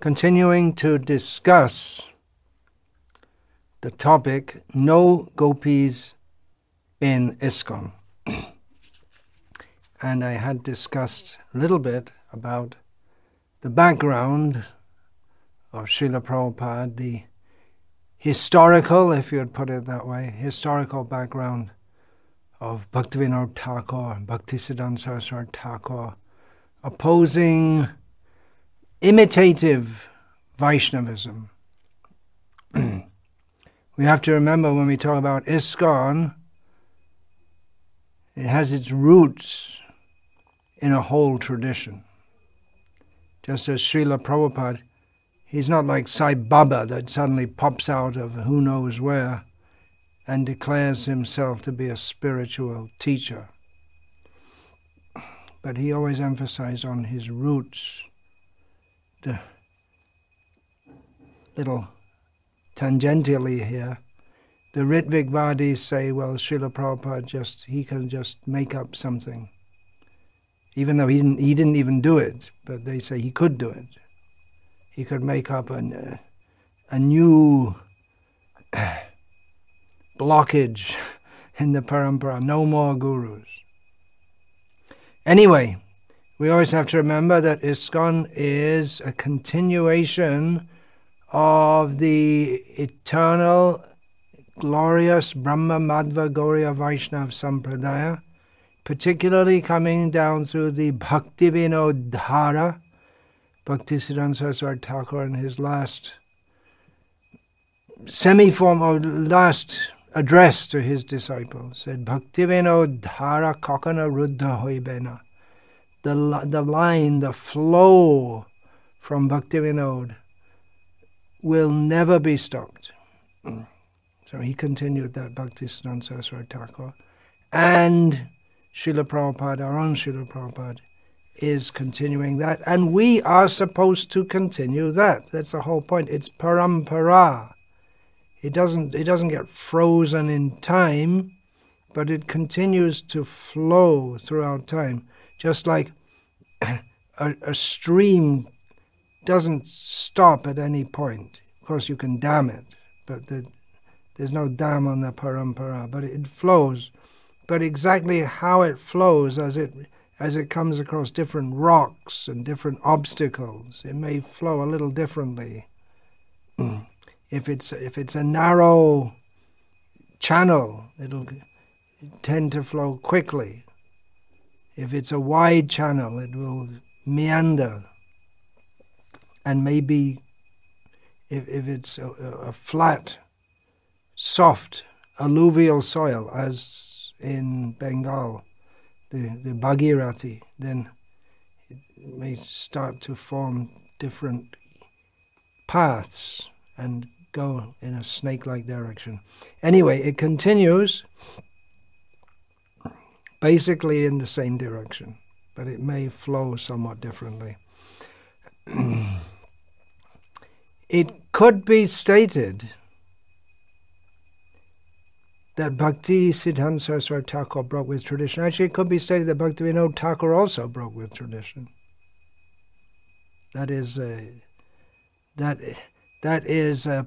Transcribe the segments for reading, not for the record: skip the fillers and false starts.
continuing to discuss the topic, No Gopis in ISKCON. And I had discussed a little bit about the background of Srila Prabhupada, the historical, if you'd put it that way, historical background of Bhaktivinoda Thakur and Bhaktisiddhanta Saraswati Thakur, opposing imitative Vaishnavism. We have to remember when we talk about ISKCON, it has its roots in a whole tradition. Just as Srila Prabhupada, he's not like Sai Baba that suddenly pops out of who knows where and declares himself to be a spiritual teacher. But he always emphasized on his roots. The little tangentially here, the Ritvigvadis say, well, Srila Prabhupada he can just make up something. Even though he didn't even do it, but they say he could do it. He could make up a new blockage in the parampara, no more gurus. Anyway, we always have to remember that ISKCON is a continuation of the eternal, glorious Brahma Madhva Gauriya Vaishnava Sampradaya, particularly coming down through the Bhaktivinoda Dhara, Bhaktisiddhanta Saraswati Thakur in his last semi-form or last address to his disciples said, Bhaktivinoda Dhara Kakana Ruddha Hoibena. The line, the flow from Bhaktivinoda will never be stopped. So he continued that, Bhaktisiddhanta Saraswati Thakur. And Srila Prabhupada, our own Srila Prabhupada, is continuing that. And we are supposed to continue that. That's the whole point. It's parampara. It doesn't get frozen in time, but it continues to flow throughout time. Just like a stream doesn't stop at any point. Of course, you can dam it, but there's no dam on the parampara, but it flows. But exactly how it flows as it comes across different rocks and different obstacles, it may flow a little differently. If it's a narrow channel, it'll tend to flow quickly. If it's a wide channel, it will meander. And maybe if it's a flat, soft, alluvial soil, as in Bengal, the Bhagirathi, then it may start to form different paths and go in a snake-like direction. Anyway, it continues basically in the same direction, but it may flow somewhat differently. It could be stated that Bhaktisiddhanta Saraswati Thakur broke with tradition. Actually, it could be stated that Bhaktivinoda Thakur also broke with tradition. That is a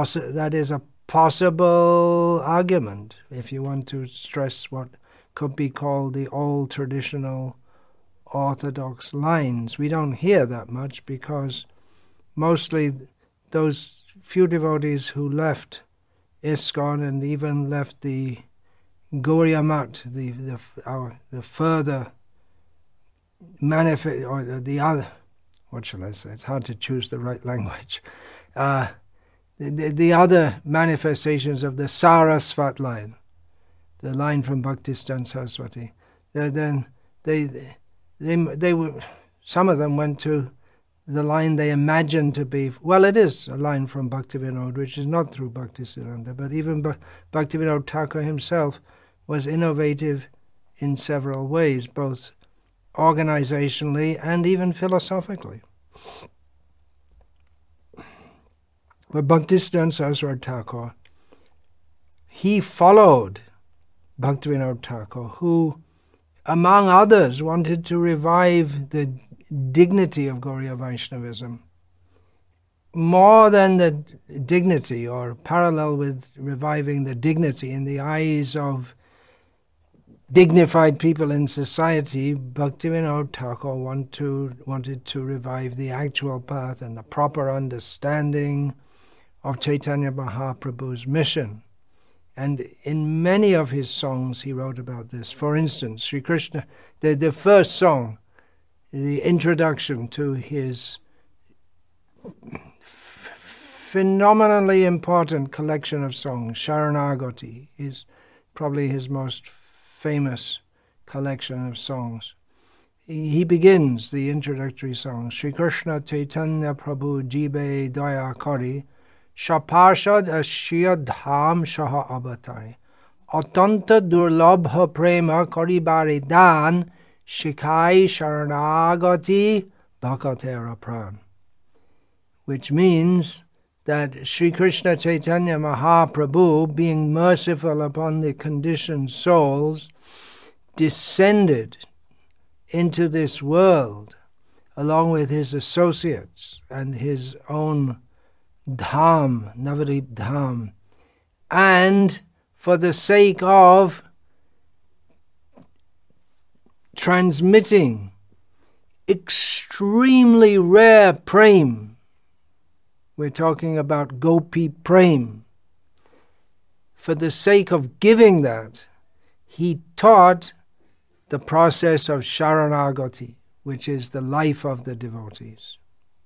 possible argument if you want to stress what could be called the old traditional orthodox lines. We don't hear that much because mostly those few devotees who left ISKCON and even left the Gauriya Math, the further manifest, or the other, what shall I say? It's hard to choose the right language. The other manifestations of the Sarasvat line, the line from Bhaktisiddhanta Saraswati, then they were, some of them went to the line they imagined to be, well, it is a line from Bhaktivinoda, which is not through Bhaktisiddhanta, but even Bhaktivinoda Thakur himself was innovative in several ways, both organizationally and even philosophically. But Bhaktisiddhanta Saraswati Thakur, he followed Bhaktivinoda Thakur, who, among others, wanted to revive the dignity of Gauriya Vaishnavism more than the dignity, or parallel with reviving the dignity in the eyes of dignified people in society, Bhaktivinoda Thakur wanted to revive the actual path and the proper understanding of Chaitanya Mahaprabhu's mission. And in many of his songs he wrote about this. For instance, Sri Krishna, the first song, the introduction to his phenomenally important collection of songs, Sharanagati, is probably his most famous collection of songs. He begins the introductory song, Sri Krishna Chaitanya Prabhu Jibe Daya Kari, Shaparshad Ashya Dham Shaha Avatari, Atanta Durlabha Prema Karibari Dan, Shikai Sharanagati Bhakatera Pran. Which means that Sri Krishna Chaitanya Mahaprabhu, being merciful upon the conditioned souls, descended into this world along with his associates and his own dham, Navadvip Dham, and for the sake of transmitting extremely rare prem. We're talking about Gopi Prem. For the sake of giving that, he taught the process of Sharanagati, which is the life of the devotees.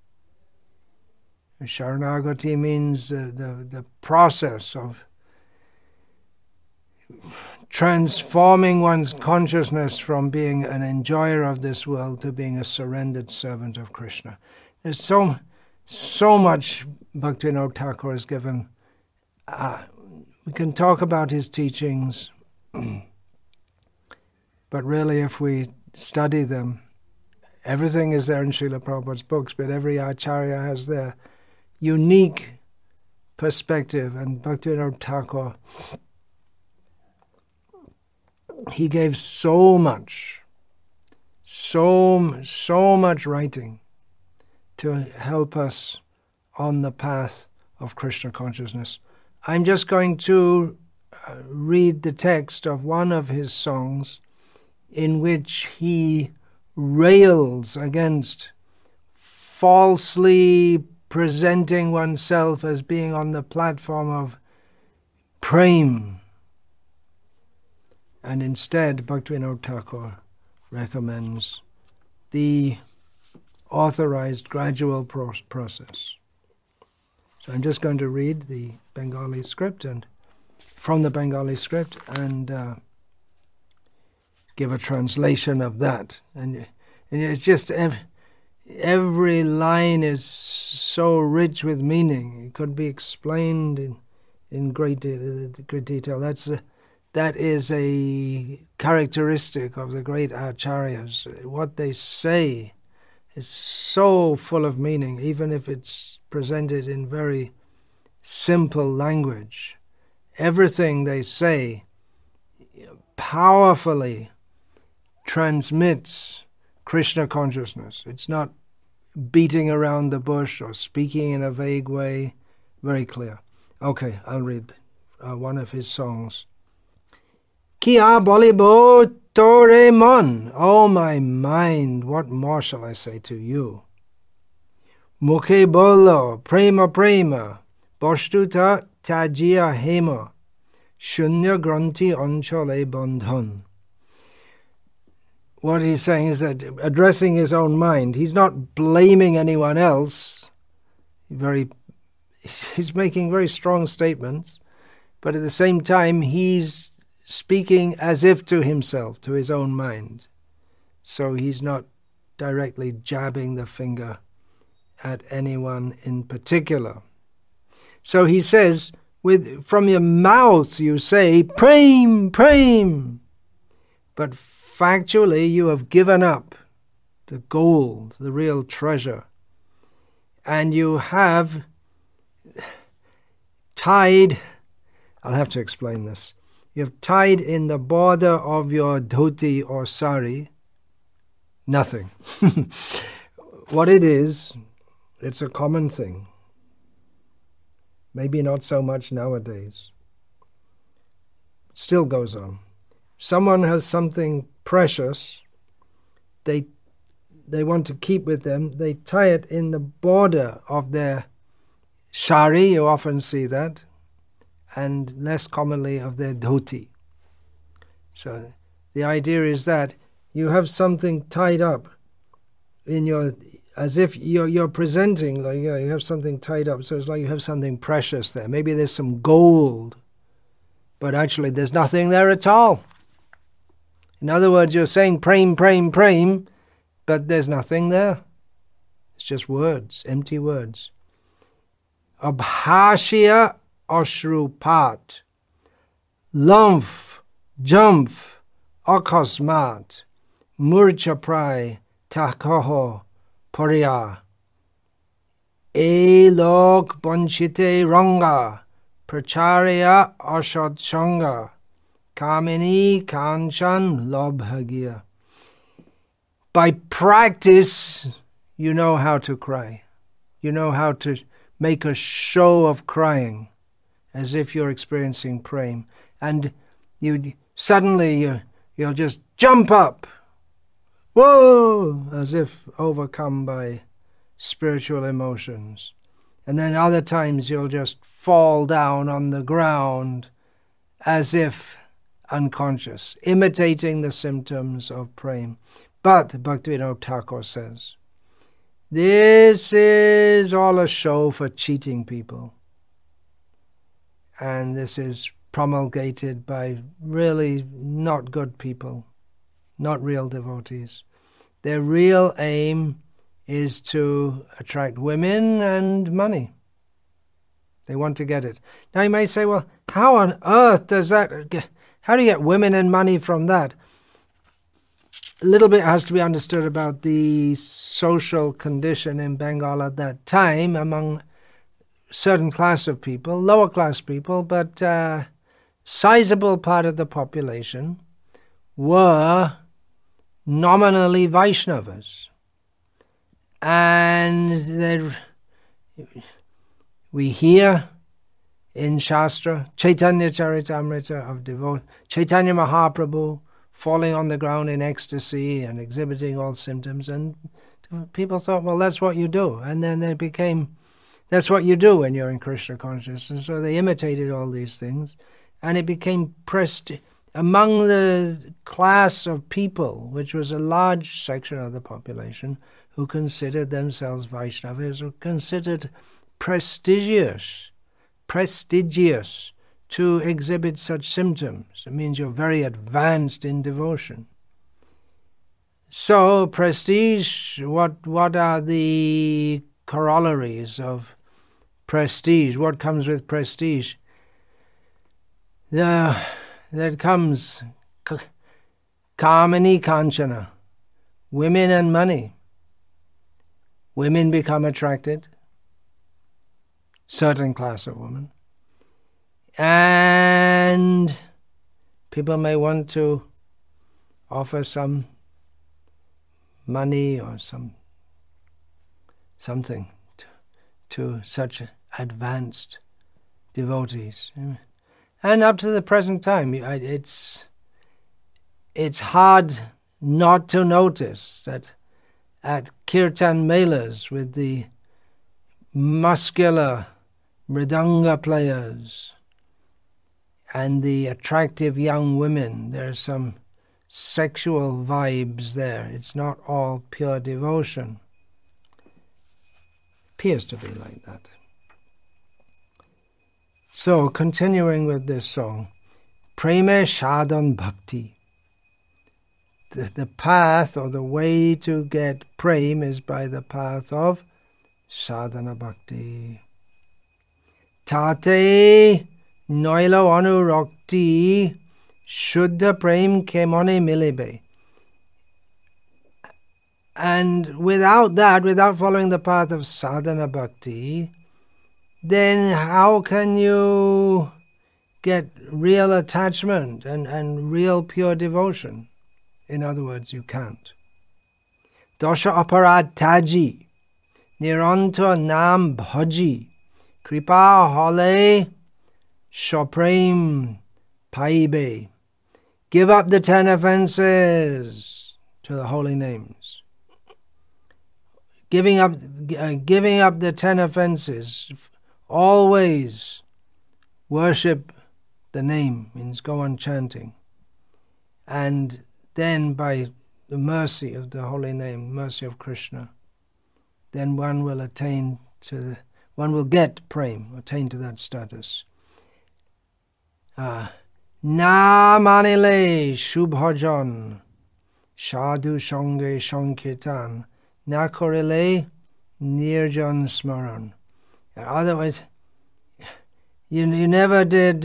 Sharanagati means the process of transforming one's consciousness from being an enjoyer of this world to being a surrendered servant of Krishna. There's so much Bhaktivinoda Thakur has given. We can talk about his teachings, but really if we study them, everything is there in Srila Prabhupada's books, but every acharya has their unique perspective, and Bhaktivinoda Thakur, he gave so much writing to help us on the path of Krishna consciousness. I'm just going to read the text of one of his songs in which he rails against falsely presenting oneself as being on the platform of prem. And instead, Bhaktivinoda Thakur recommends the authorized gradual process. So I'm just going to read the Bengali script and from the Bengali script and give a translation of that. And it's just every line is so rich with meaning. It could be explained in great detail. That is a characteristic of the great acharyas. What they say is so full of meaning, even if it's presented in very simple language. Everything they say powerfully transmits Krishna consciousness. It's not beating around the bush or speaking in a vague way. Very clear. Okay, I'll read one of his songs. Kia bolibo tore mon, oh my mind, what more shall I say to you? Mukhe bolo, prema prema, boshtuta tajia hema, shunya granti anchale bandhan. What he's saying is that, addressing his own mind, he's not blaming anyone else. He's making very strong statements, but at the same time he's speaking as if to himself, to his own mind. So he's not directly jabbing the finger at anyone in particular. So he says, from your mouth you say, prem, prem, but factually you have given up the gold, the real treasure, and you have tied, I'll have to explain this, you have tied in the border of your dhoti or sari nothing. What it is, it's a common thing. Maybe not so much nowadays. It still goes on. Someone has something precious, they want to keep with them, they tie it in the border of their sari, you often see that, and less commonly of their dhoti. So the idea is that you have something tied up in your, as if you're presenting, like, you have something tied up, so it's like you have something precious there. Maybe there's some gold, but actually there's nothing there at all. In other words, you're saying prem, prem, prem, but there's nothing there. It's just words, empty words. Abhashya ashrupat, lumf, jump, akasmat, murchaprai, takoho, pariya, elok bonchite ranga, pracharya ashad shanga, kamini kanchan lobhagia. By practice, you know how to cry. You know how to make a show of crying, as if you're experiencing prem. And suddenly you'll just jump up, whoa, as if overcome by spiritual emotions. And then other times you'll just fall down on the ground as if unconscious, imitating the symptoms of prem. But Bhaktivinoda Thakur says, this is all a show for cheating people. And this is promulgated by really not good people, not real devotees. Their real aim is to attract women and money. They want to get it. Now you may say, well, how on earth does that, how do you get women and money from that? A little bit has to be understood about the social condition in Bengal at that time among certain class of people, lower class people, but sizable part of the population were nominally Vaishnavas. And we hear in Shastra, Chaitanya Charitamrita of devotee, Chaitanya Mahaprabhu falling on the ground in ecstasy and exhibiting all symptoms, and people thought, well, that's what you do. And then it became, that's what you do when you're in Krishna consciousness. So they imitated all these things, and it became among the class of people, which was a large section of the population, who considered themselves Vaishnavas, who considered prestigious to exhibit such symptoms. It means you're very advanced in devotion. So, prestige, what are the corollaries of prestige? What comes with prestige? There comes kamini kanchana, women and money. Women become attracted, certain class of women. And people may want to offer some money or something to such advanced devotees. And up to the present time, it's hard not to notice that at kirtan melas with the muscular mridanga players and the attractive young women, there's some sexual vibes there. It's not all pure devotion. Appears to be like that. So, continuing with this song, Preme Sadhan Bhakti. The path or the way to get prem is by the path of sadhana bhakti. Tate noilo anurakti shuddha prem kemone milibe. And without that, without following the path of sadhana bhakti, then how can you get real attachment and real pure devotion? In other words, you can't. Dosha aparad taji, niranta nam bhaji, Kripa hole shoprem paibe. Give up the 10 offenses to the holy names. Giving up the 10 offenses. Always worship the name, means go on chanting. And then by the mercy of the holy name, mercy of Krishna, then one will attain to one will get prem, attain to that status. Na manile shubhajan sadhu sange sankirtan na korile nirjan smaran. In other words, you never did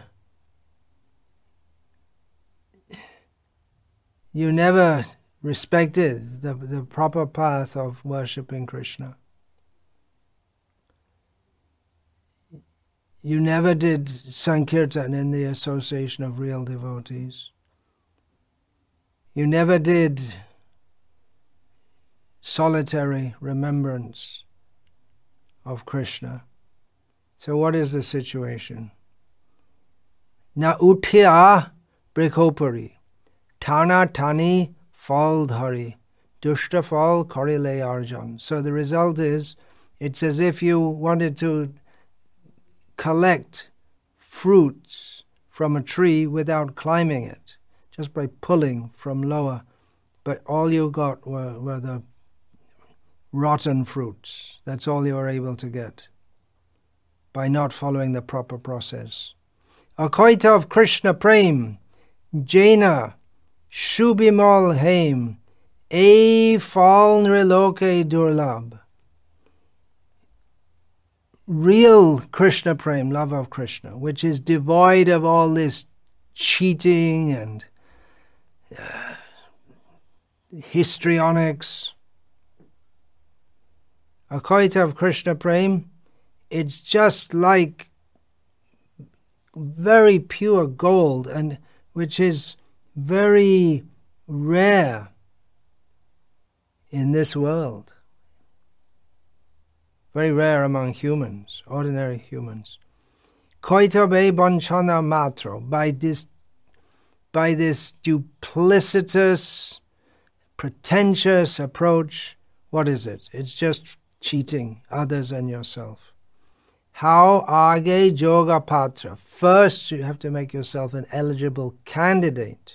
you never respected the proper path of worshipping Krishna. You never did Sankirtan in the association of real devotees. You never did solitary remembrance of Krishna. So what is the situation? Na utya brekopari, tana tani fal dhari, dushta fal korile arjan. So the result is, it's as if you wanted to collect fruits from a tree without climbing it, just by pulling from lower. But all you got were the rotten fruits. That's all you were able to get by not following the proper process. Akoita of Krishna Prem, Jaina, Shubhimal Haim, A Fal Nriloke Durlab. Real Krishna Prem, love of Krishna, which is devoid of all this cheating and histrionics. Akoita of Krishna Prem, it's just like very pure gold, and which is very rare in this world. Very rare among humans, ordinary humans. Koita be banchana matro, by this duplicitous, pretentious approach. What is it? It's just cheating others and yourself. How age yoga patra? First, you have to make yourself an eligible candidate.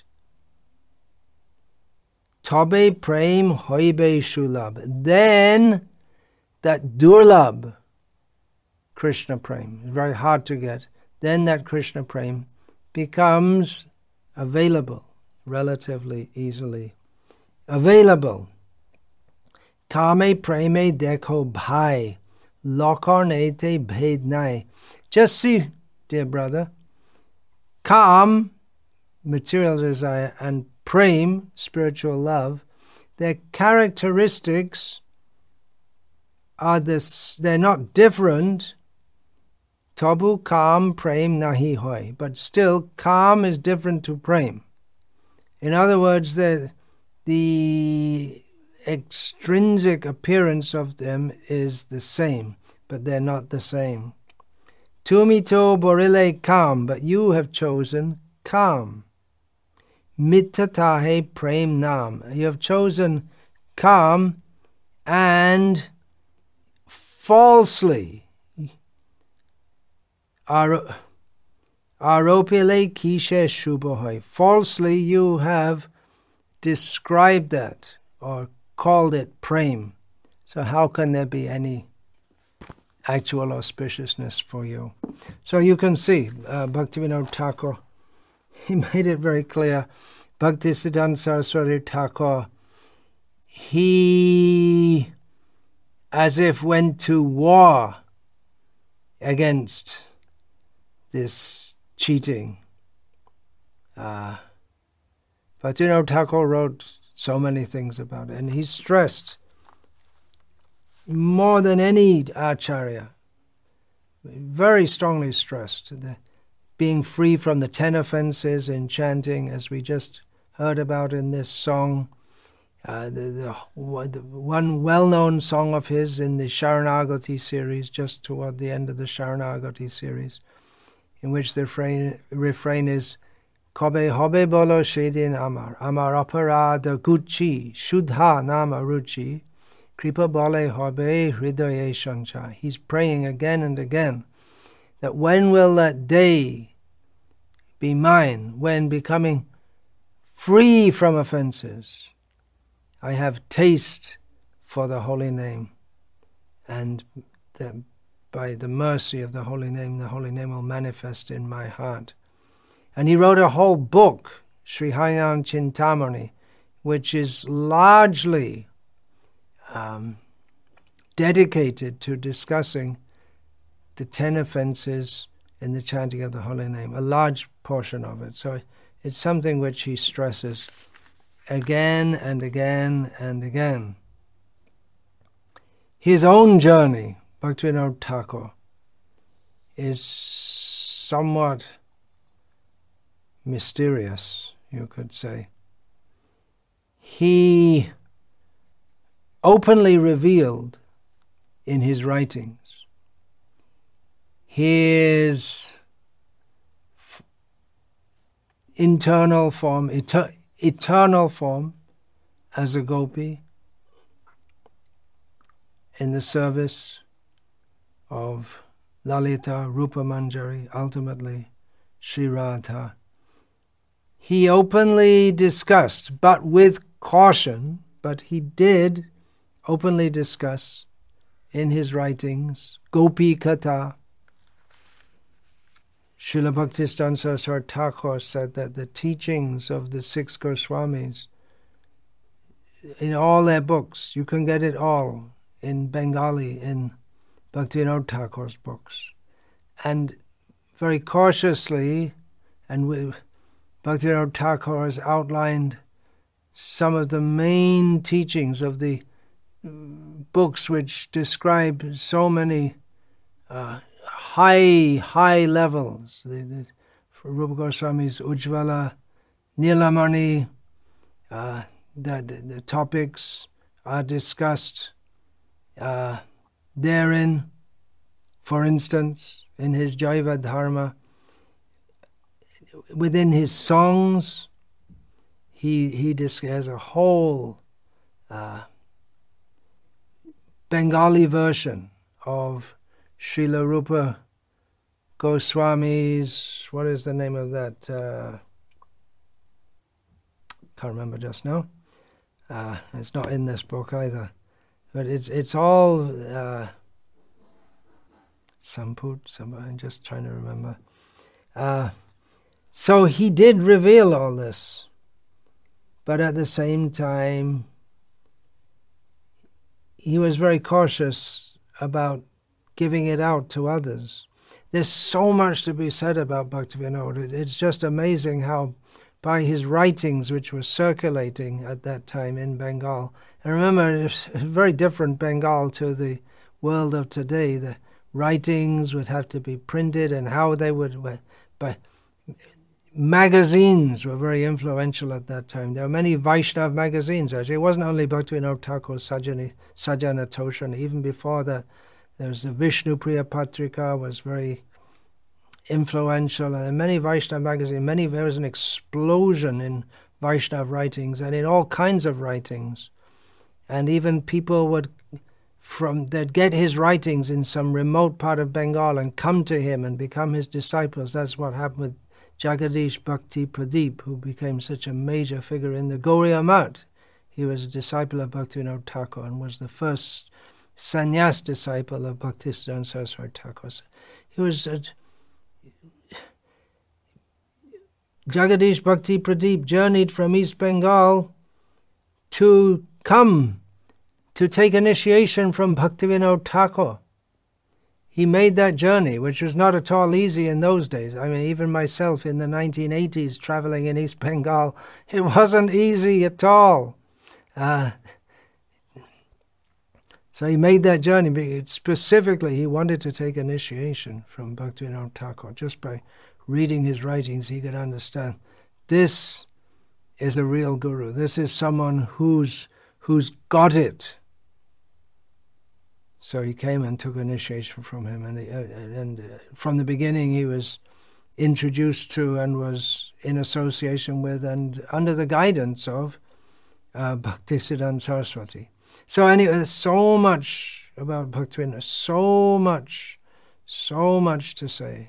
Tobe prem hoibe shulab. Then that durlab Krishna Prem is very hard to get. Then that Krishna Prem becomes available, relatively easily available. Kame preme dekho bhai, lokarnete bhed nai. Just see, dear brother, Kam, material desire, and Prem, spiritual love, their characteristics are they're not different. Tabu Kam Prem nahi hoy, but still Kam is different to Prem. In other words, the extrinsic appearance of them is the same, but they're not the same. Tumito borile Kam, but you have chosen Kam. Mittatahe Prem Nam, you have chosen Kam and falsely aropile kishe shubhoy. Falsely you have described that or called it prem. So how can there be any actual auspiciousness for you? So you can see Bhaktivinoda Thakur, he made it very clear. Bhaktisiddhanta Saraswati Thakur, he as if went to war against this cheating. Bhaktivinoda Thakur wrote so many things about it, and he stressed more than any acharya, very strongly stressed, the being free from the 10 offenses in chanting, as we just heard about in this song, The one well-known song of his in the Sharanagati series, just toward the end of the Sharanagati series, in which the refrain is Kobe hobe bolo shedin amar aparada gucci shudha nama ruchi kripa bole hobe hridaye shancha. He's praying again and again that when will that day be mine, when becoming free from offenses, I have taste for the holy name, and by the mercy of the holy name will manifest in my heart. And he wrote a whole book, Sri Harinam Chintamani, which is largely dedicated to discussing the 10 offenses in the chanting of the holy name, a large portion of it. So it's something which he stresses again and again and again. His own journey, Bhaktivinoda Thakur, is somewhat mysterious, you could say. He openly revealed in his writings his internal form, eternal form as a gopi in the service of Lalita, Rupa Manjari, ultimately Sri Radha. He openly discussed, but with caution, but he did openly discuss in his writings Gopi Katha. Srila Bhaktisiddhanta Saraswati Thakur said that the teachings of the 6 Goswamis, in all their books, you can get it all in Bengali, in Bhaktivinoda Thakur's books. And very cautiously, and Bhaktivinoda Thakur has outlined some of the main teachings of the books which describe so many high levels. For Rupa Goswami's Ujjvala, Nilamani, the topics are discussed therein. For instance, in his Jaiva Dharma, within his songs, he has a whole Bengali version of Srila Rupa Goswami's, what is the name of that? Can't remember just now. It's not in this book either. But it's all Samput, I'm just trying to remember. So he did reveal all this, but at the same time, he was very cautious about giving it out to others. There's so much to be said about Bhaktivinoda. It's just amazing how by his writings, which were circulating at that time in Bengal, and remember, it's a very different Bengal to the world of today. The writings would have to be printed, and how they would... But magazines were very influential at that time. There were many Vaishnav magazines, actually. It wasn't only Bhaktivinoda Thakur's Sajjana Toshan. Even before that, there was the Vishnu Priya Patrika, was very influential, and many Vaishnav magazines. There was an explosion in Vaishnav writings and in all kinds of writings. And even people they'd get his writings in some remote part of Bengal and come to him and become his disciples. That's what happened with Jagadish Bhakti Pradeep, who became such a major figure in the Gauriya Math. He was a disciple of Bhaktivinoda Thakur and was the first sannyas disciple of Bhaktisiddhanta Saraswati Thakur. He was Jagadish Bhakti Pradeep journeyed from East Bengal to come to take initiation from Bhaktivinoda Thakur. He made that journey, which was not at all easy in those days. I mean, even myself in the 1980s, traveling in East Bengal, it wasn't easy at all. So he made that journey. Specifically, he wanted to take initiation from Bhaktivinoda Thakur. Just by reading his writings, he could understand this is a real guru. This is someone whose who's got it. So he came and took initiation from him, and from the beginning he was introduced to and was in association with and under the guidance of Bhaktisiddhanta Saraswati. So anyway, there's so much about Bhaktivinoda, so much to say.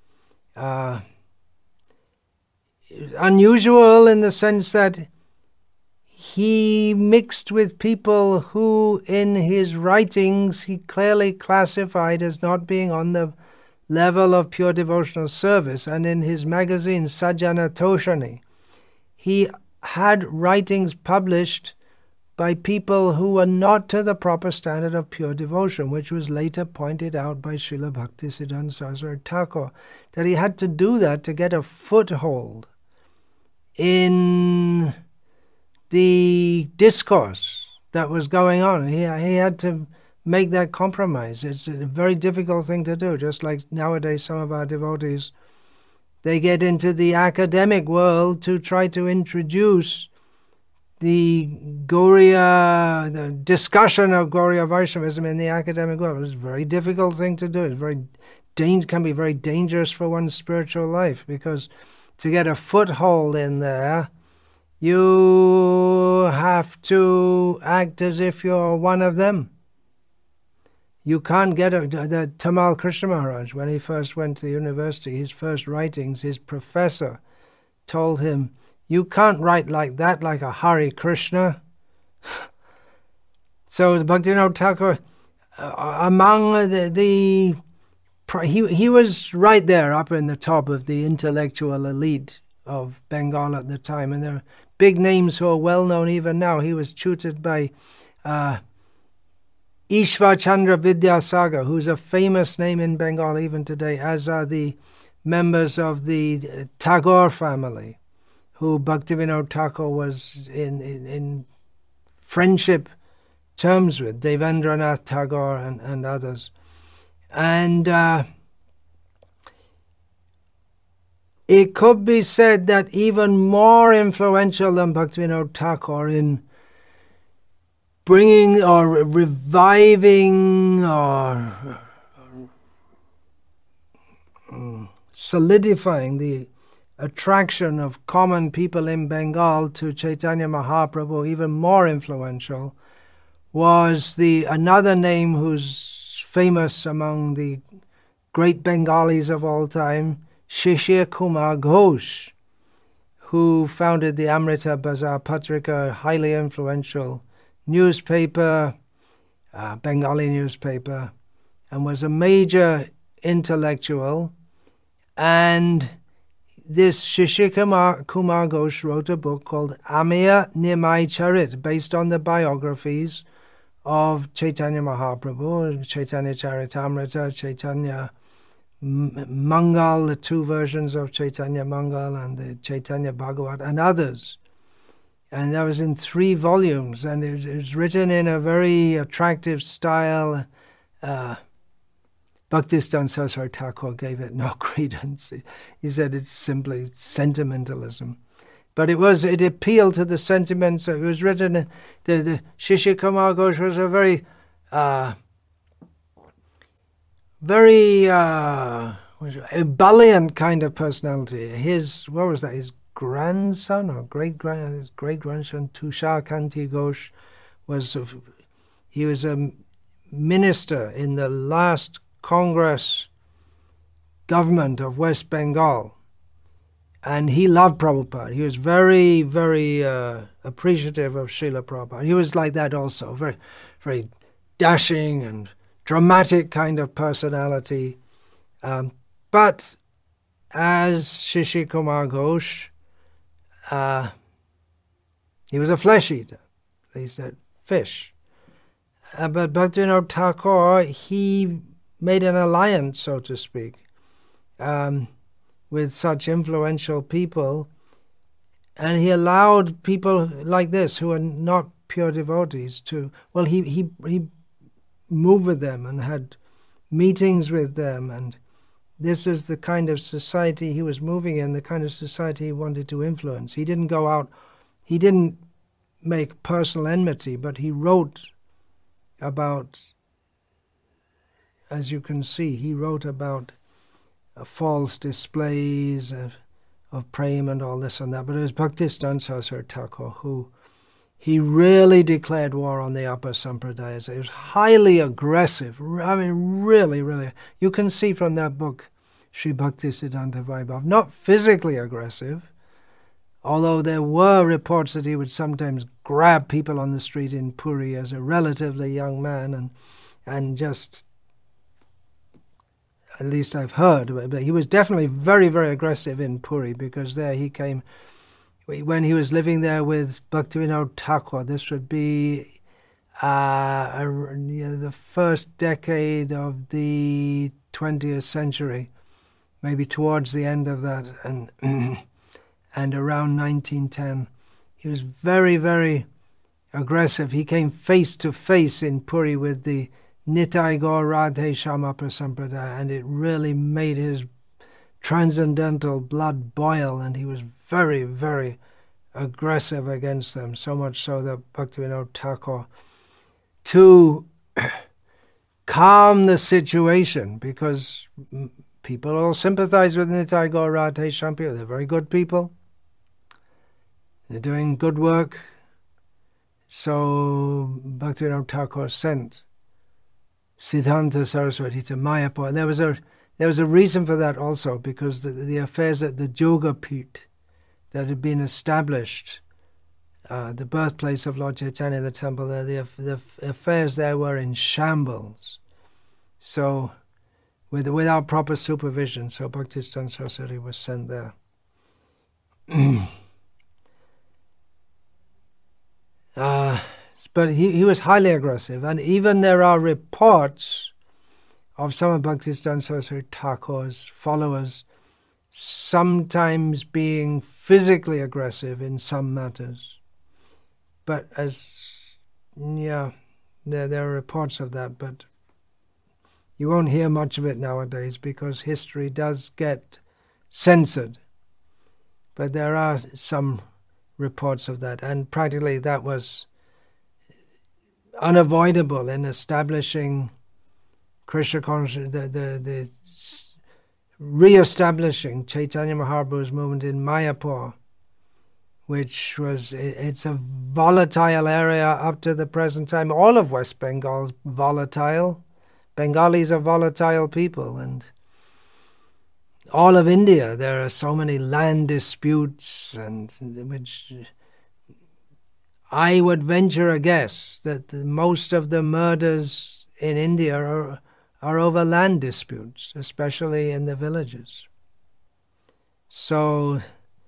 Unusual in the sense that he mixed with people who in his writings he clearly classified as not being on the level of pure devotional service. And in his magazine Sajjana Toshani, he had writings published by people who were not to the proper standard of pure devotion, which was later pointed out by Srila Bhaktisiddhanta Saraswati Thakur, that he had to do that to get a foothold in the discourse that was going on. He had to make that compromise. It's a very difficult thing to do, just like nowadays some of our devotees, they get into the academic world to try to introduce the the discussion of Gauriya Vaishnavism in the academic world. It's a very difficult thing to do. It can be very dangerous for one's spiritual life, because to get a foothold in there, you have to act as if you're one of them. You can't get the Tamal Krishna Maharaj, when he first went to university, his first writings, his professor told him, "You can't write like that, like a Hare Krishna." So Bhaktivinoda Thakur, among he was right there up in the top of the intellectual elite of Bengal at the time, and there are big names who are well known even now. He was tutored by Ishvar Chandra Vidyasagar, who's a famous name in Bengal even today, as are the members of the Tagore family, who Bhaktivinoda Thakur was in friendship terms with, Devendranath Tagore and others. And it could be said that even more influential than Bhaktivinoda Thakur in bringing or reviving or solidifying the attraction of common people in Bengal to Chaitanya Mahaprabhu, even more influential, was another name who's famous among the great Bengalis of all time, Shishir Kumar Ghosh, who founded the Amrita Bazar Patrika, a highly influential newspaper, Bengali newspaper, and was a major intellectual. And this Shishir Kumar Ghosh wrote a book called Ameya Nimai Charit, based on the biographies of Chaitanya Mahaprabhu, Chaitanya Charitamrita, Chaitanya Mangal, the two versions of Chaitanya Mangal, and the Chaitanya Bhagavat, and others. And that was in 3 volumes, and it was written in a very attractive style. Bhaktisiddhanta Saraswati Thakur gave it no credence. He said it's simply sentimentalism. But it appealed to the sentiments. It was written, the Shishir Kumar Ghosh was a very ebullient kind of personality. His grandson or great-grandson, Tushar Kanti Ghosh, he was a minister in the last Congress government of West Bengal. And he loved Prabhupada. He was very, very appreciative of Srila Prabhupada. He was like that also, very, very dashing and dramatic kind of personality. But as Shishir Kumar Ghosh, he was a flesh eater. He said fish. But Bhaktivinoda Thakur, he made an alliance, so to speak, with such influential people, and he allowed people like this who are not pure devotees to, he moved with them and had meetings with them, and this was the kind of society he was moving in, the kind of society he wanted to influence. He didn't go out, he didn't make personal enmity, but he wrote about, as you can see, he wrote about false displays of prema and all this and that. But it was Bhaktisiddhanta Saraswati Thakur who he really declared war on the upper sampradayas. It was highly aggressive. I mean, really, really. You can see from that book, Sri Bhaktisiddhanta Vaibhav, not physically aggressive, although there were reports that he would sometimes grab people on the street in Puri as a relatively young man and just, at least I've heard, but he was definitely very, very aggressive in Puri, because there he came, when he was living there with Bhaktivinoda Thakur. This would be the first decade of the 20th century, maybe towards the end of that, and around 1910. He was very, very aggressive. He came face to face in Puri with the Nitai Gaur Radhe Shamapa Sampradaya, and it really made his transcendental blood boil, and he was very, very aggressive against them, so much so that Bhaktivinoda Thakur, to calm the situation, because people all sympathize with Nitai Gaur Radhe Shamapa, they're very good people, they're doing good work, so Bhaktivinoda Thakur sent Siddhanta Saraswati to Mayapur. And there was a reason for that also, because the affairs at the Yoga Pit that had been established, the birthplace of Lord Chaitanya, the temple there, the affairs there were in shambles. So, without proper supervision, so Bhaktisiddhanta Saraswati was sent there. But he was highly aggressive, and even there are reports of some of Bhaktisiddhanta Saraswati Thakur's followers sometimes being physically aggressive in some matters. But there are reports of that, but you won't hear much of it nowadays because history does get censored. But there are some reports of that, and practically that was unavoidable in establishing Krishna consciousness, the re-establishing Chaitanya Mahaprabhu's movement in Mayapur, which was, it's a volatile area up to the present time. All of West Bengal is volatile. Bengalis are volatile people, and all of India, there are so many land disputes, and which I would venture a guess that most of the murders in India are over land disputes, especially in the villages. So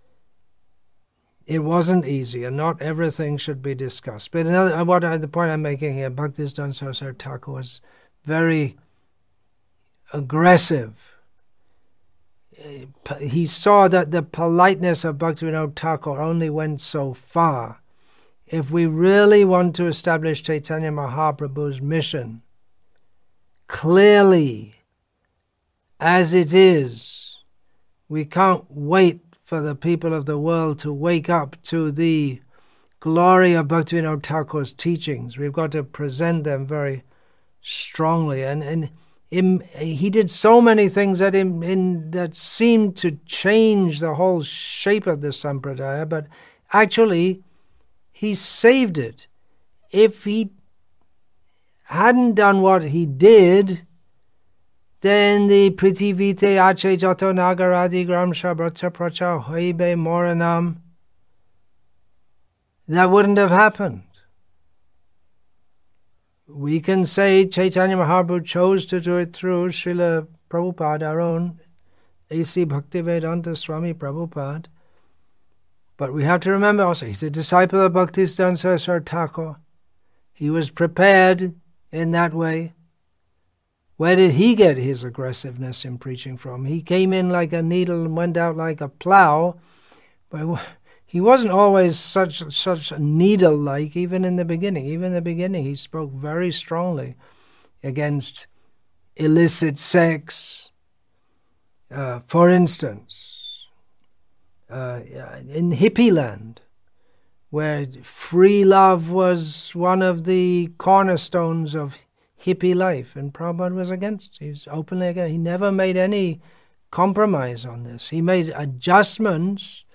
it wasn't easy, and not everything should be discussed. But the point I'm making here, Bhaktisiddhanta Saraswati Thakur was very aggressive. He saw that the politeness of Bhaktivinoda Thakur only went so far. If we really want to establish Chaitanya Mahaprabhu's mission clearly as it is, we can't wait for the people of the world to wake up to the glory of Bhaktivinoda Thakur's teachings. We've got to present them very strongly. And he did so many things that seemed to change the whole shape of the Sampradaya, but actually he saved it. If he hadn't done what he did, then the Prithivite Ache Jato Nagaradi Gram Shabrata Pracha Hoibe Moranam, that wouldn't have happened. We can say Chaitanya Mahaprabhu chose to do it through Srila Prabhupada, our own A.C. Bhaktivedanta Swami Prabhupada. But we have to remember also, he's a disciple of Bhaktisiddhanta Saraswati Thakur. He was prepared in that way. Where did he get his aggressiveness in preaching from? He came in like a needle and went out like a plow. But he wasn't always such needle-like, even in the beginning. Even in the beginning, he spoke very strongly against illicit sex. For instance, in hippie land, where free love was one of the cornerstones of hippie life, and Prabhupada was against. He was openly against. He never made any compromise on this. He made adjustments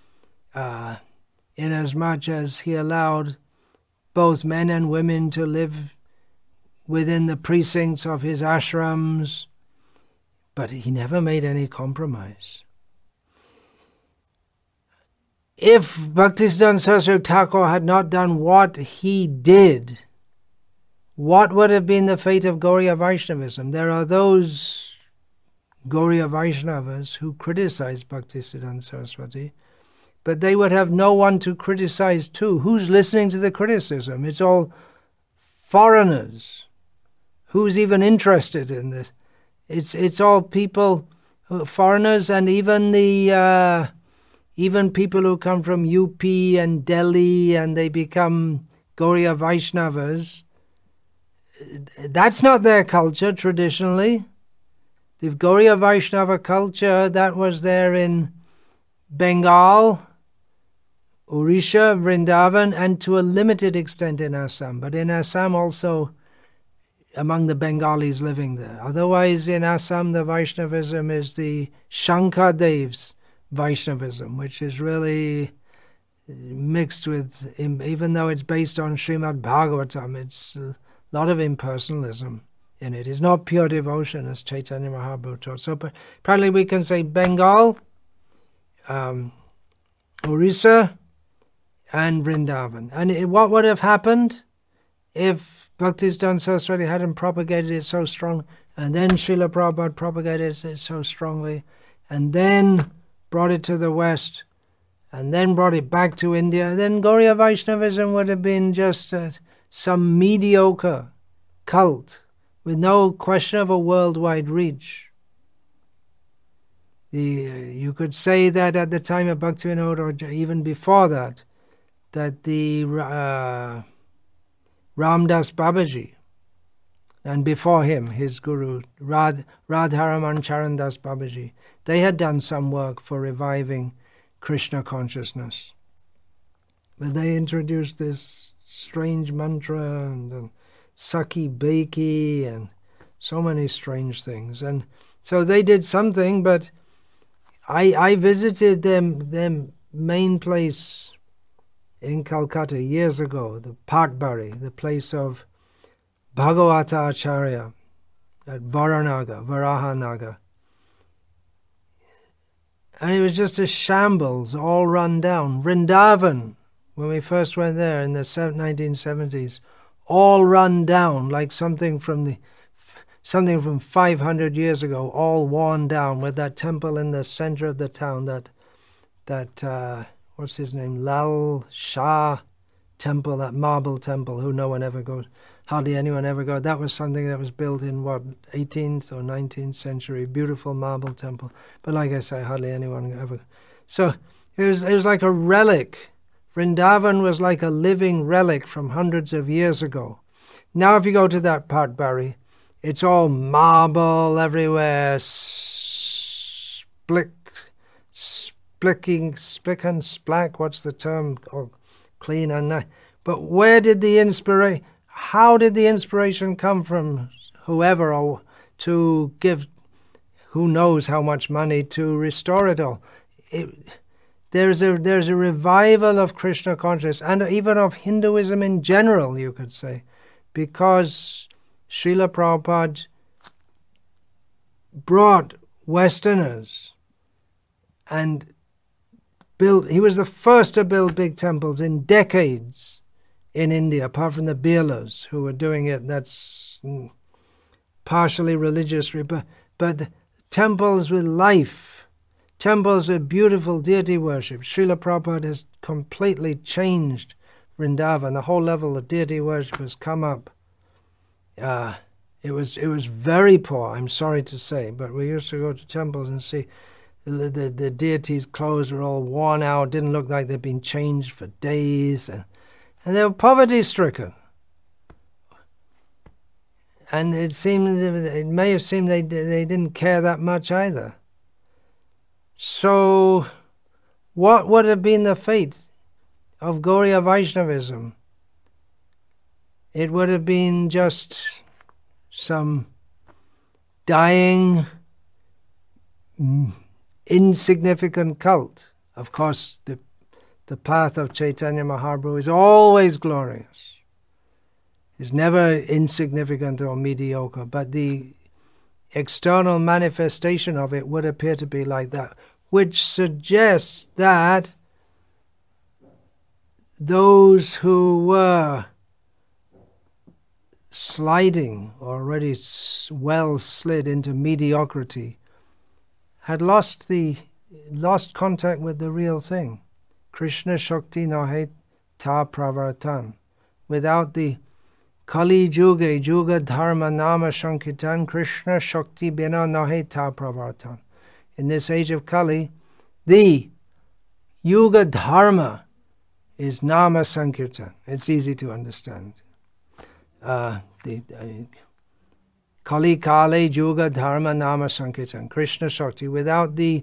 in as much as he allowed both men and women to live within the precincts of his ashrams, but he never made any compromise. If Bhaktisiddhanta Saraswati Thakur had not done what he did, what would have been the fate of Gauriya Vaishnavism? There are those Gauriya Vaishnavas who criticize Bhaktisiddhanta Saraswati, but they would have no one to criticize too. Who's listening to the criticism? It's all foreigners. Who's even interested in this? It's all people, foreigners, and even people who come from UP and Delhi and they become Gauriya Vaishnavas. That's not their culture traditionally. The Gauriya Vaishnava culture, that was there in Bengal, Orissa, Vrindavan, and to a limited extent in Assam. But in Assam also among the Bengalis living there. Otherwise in Assam the Vaishnavism is the Shankardev's Vaishnavism, which is really mixed with, even though it's based on Srimad Bhagavatam, it's a lot of impersonalism in it. It's not pure devotion as Chaitanya Mahaprabhu taught. So probably we can say Bengal, Orissa, and Vrindavan. And what would have happened if Bhaktisiddhanta Saraswati hadn't propagated it so strong, and then Srila Prabhupada propagated it so strongly, and then brought it to the West, and then brought it back to India, then Gauriya Vaishnavism would have been just some mediocre cult with no question of a worldwide reach. You could say that at the time of Bhaktivinoda, or even before that the Ramdas Babaji, and before him, his guru, Radharaman Charan Das Babaji, they had done some work for reviving Krishna consciousness. But they introduced this strange mantra and Saki Beki and so many strange things. And so they did something, but I visited their main place in Calcutta years ago, the Patbari, the place of Bhagavata Acharya at Varahanagar. And it was just a shambles, all run down. Vrindavan, when we first went there in the 1970s, all run down like something from 500 years ago, all worn down, with that temple in the center of the town, that what's his name, Lal Shah temple, that marble temple, who no one ever goes, hardly anyone ever goes. That was something that was built in, 18th or 19th century, beautiful marble temple. But like I say, hardly anyone ever. So it was like a relic. Vrindavan was like a living relic from hundreds of years ago. Now if you go to that Patbari, it's all marble everywhere, spick and splack, what's the term? Or clean and nice. But where did the inspiration, how did the inspiration come from whoever, or to give, who knows how much money to restore it all? There's a revival of Krishna consciousness, and even of Hinduism in general, you could say, because Srila Prabhupada brought Westerners and built, he was the first to build big temples in decades in India, apart from the Birlas who were doing it. That's partially religious, but temples with life, temples with beautiful deity worship. Srila Prabhupada has completely changed Vrindavan. The whole level of deity worship has come up. It was very poor, I'm sorry to say, but we used to go to temples and see the deities' clothes were all worn out, didn't look like they'd been changed for days, and they were poverty-stricken. And it may have seemed they didn't care that much either. So what would have been the fate of Gauriya Vaishnavism. It would have been just some dying, insignificant cult. Of course, the path of Chaitanya Mahaprabhu is always glorious. It's never insignificant or mediocre, but the external manifestation of it would appear to be like that, which suggests that those who were sliding, already well slid into mediocrity, had lost contact with the real thing. Krishna Shakti nahe ta pravartan. Without the Kali Yuga, Yuga Dharma Nama Sankirtan, Krishna Shakti bina nahe ta pravartan. In this age of Kali, the Yuga Dharma is Nama Sankirtan. It's easy to understand. Kali Kale Yuga Dharma Nama Sankirtan, Krishna Shakti. Without the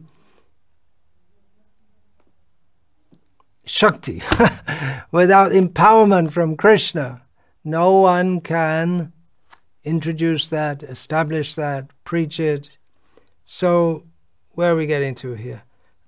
Shakti, without empowerment from Krishna, no one can introduce that, establish that, preach it. So, where are we getting to here?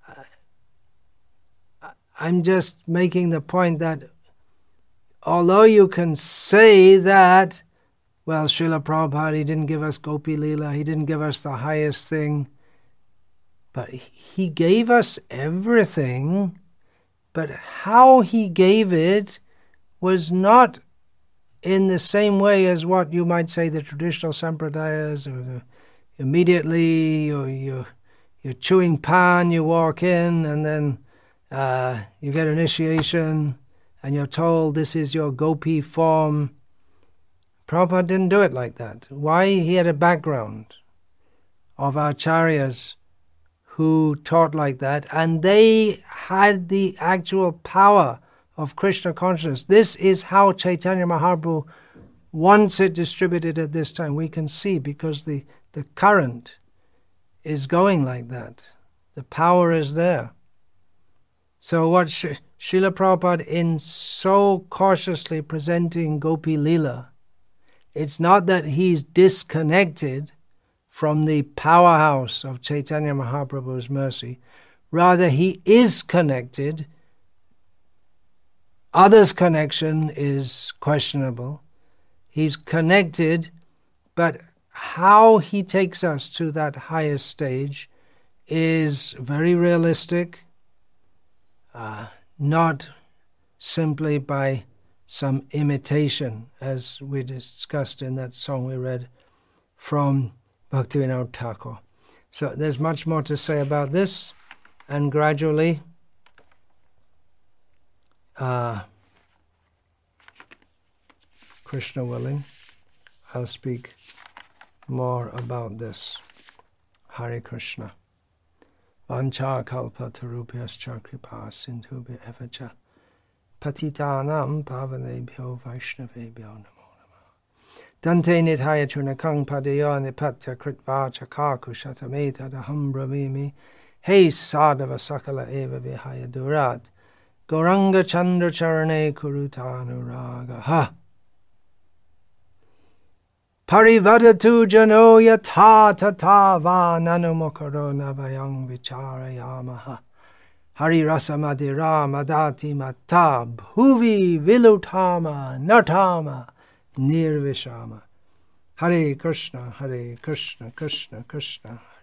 I'm just making the point that although you can say that, well, Srila Prabhupada, he didn't give us Gopi Leela, he didn't give us the highest thing, but he gave us everything, but how he gave it was not in the same way as what you might say the traditional sampradayas, or immediately you're chewing pan, you walk in, and then you get initiation, and you're told this is your gopi form. Prabhupada didn't do it like that. Why? He had a background of acharyas who taught like that, and they had the actual power of Krishna consciousness. This is how Chaitanya Mahaprabhu wants it distributed at this time. We can see because the current is going like that. The power is there. So what Srila Prabhupada, in so cautiously presenting Gopi Leela, it's not that he's disconnected from the powerhouse of Chaitanya Mahaprabhu's mercy. Rather, he is connected. Others' connection is questionable. He's connected, but how he takes us to that highest stage is very realistic, not simply by some imitation, as we discussed in that song we read from Bhaktivinoda Thakur. So there's much more to say about this, and gradually Krishna willing, I'll speak more about this. Hare Krishna. Vancha kalpa tarupyascha kripa sindhubhya eva cha patitanam pavanebhyo vaishnavebhyo namo namah. Dante nithaya chunakang padayo nipatya kritva chakaku shatameta daham bravimi he sadhava sakala eva vihaya durat Gauranga Chandra Charane Kurutanuraga Ha Parivadatu Jano Yata Tata Va Nanumokaro Navayang Vicharayamaha Hari Rasamadira Madati Mata Bhuvi Vilutama Natama Nirvishama Hare Krishna Krishna Krishna